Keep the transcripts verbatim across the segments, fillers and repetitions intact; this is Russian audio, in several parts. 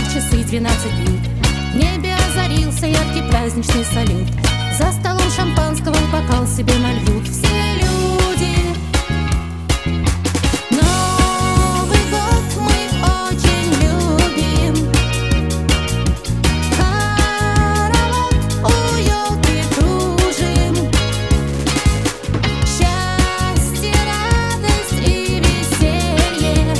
часы двенадцать бьют. В небе озарился яркий праздничный салют. За столом шампанского в бокал себе нальют все люди. Новый год мы очень любим. Хоровод у елки кружим. Счастье, радость и веселье.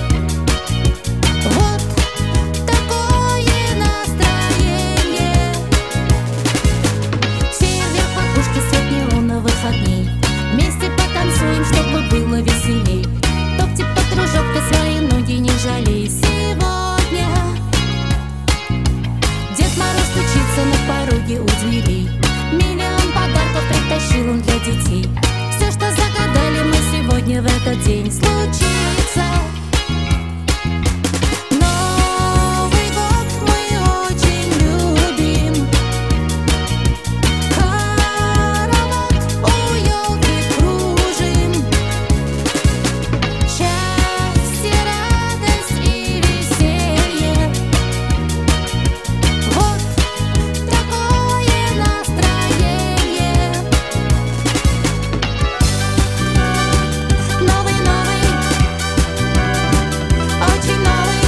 Вот такое настроение. Фейерверк, покушки, свет неоновых огней. Вместе потанцуем, чтобы было веселей. Топьте под кружок, ты свои ноги не жалей. Сегодня Дед Мороз стучится на пороге у дверей. Миллион подарков притащил он для детей. Все, что загадали мы сегодня в этот день, случится. Новый год мы очень любим. Хоровод у елки кружим. Счастье, радость и веселье. Вот такое настроение. Новый, новый, очень новый.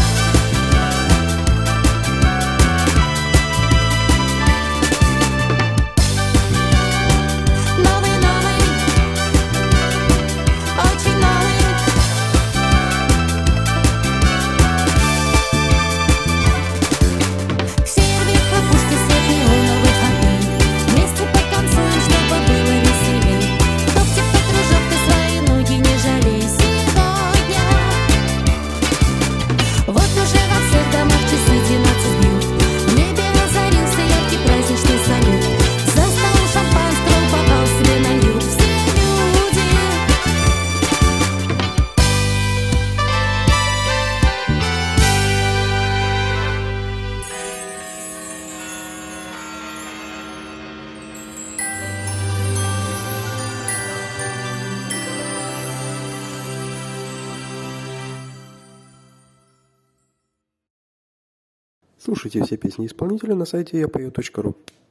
Новый, новый, очень новый. Фейерверк, покушки, свет неоновых огней. Вместе потанцуем, чтобы было веселей. Топьте под кружок, ты свои ноги не жалей. Сегодня вот уже во всех домах часы двенадцать бьют. В небе озарился яркий праздничный салют. За столом шампанского в бокал себе нальют все люди. Слушайте все песни исполнителя на сайте я пою точка ру.